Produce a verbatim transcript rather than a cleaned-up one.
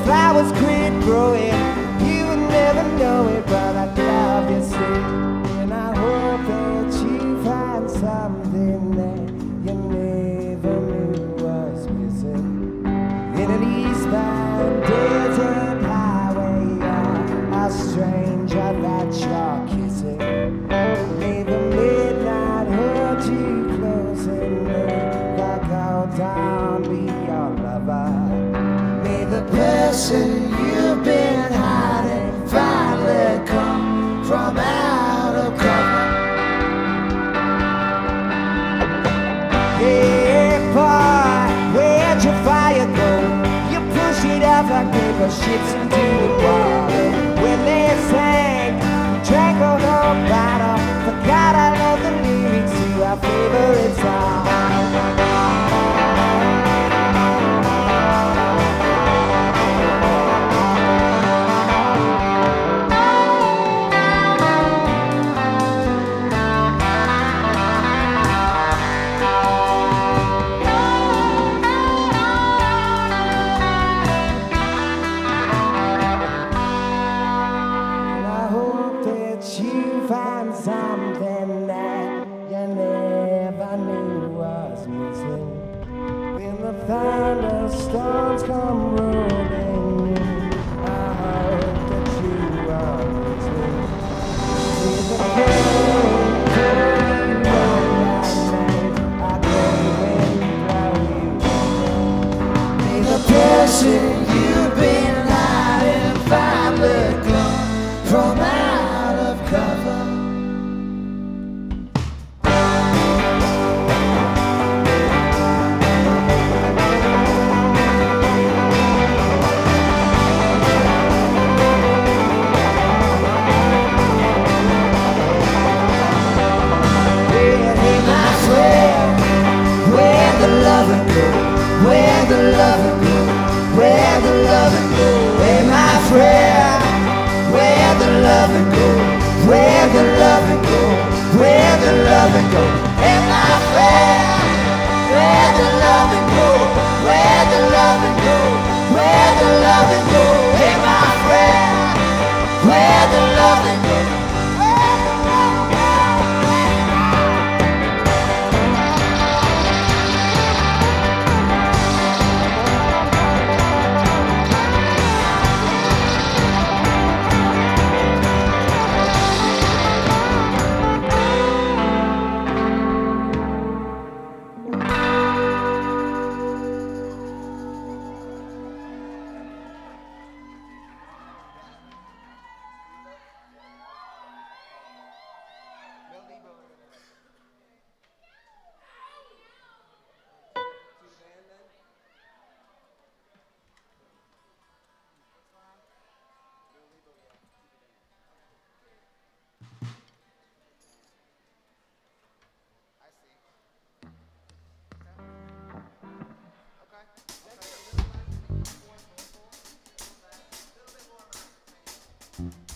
flowers quit growing, you would never know it, but I'd love you still. And I hope that you find something that you never knew was missing. In an eastbound desert highway, you're a stranger that you're kissing. May the midnight hold you close and may the cold dawn be your lover. May the person you've been hiding finally come from out of cover. Hey boy, where'd your fire go? You push it out like paper ships into the water. When they sang, drank on the bottom, forgot I love the lyrics to our favorite song. Something that you never knew was missing. When the thunderstorms come rolling in, I hope that you are listening. With the cold, cold moonlight night, I go and blow you. May the person you've been hiding finally come from out of cover. Where the loving go, where the loving go, hey my friend. Where the loving go, where the loving go, where the loving go, hey my friend. Where the loving go, where the loving go, where the loving go, hey my friend. Where the loving go. Okay.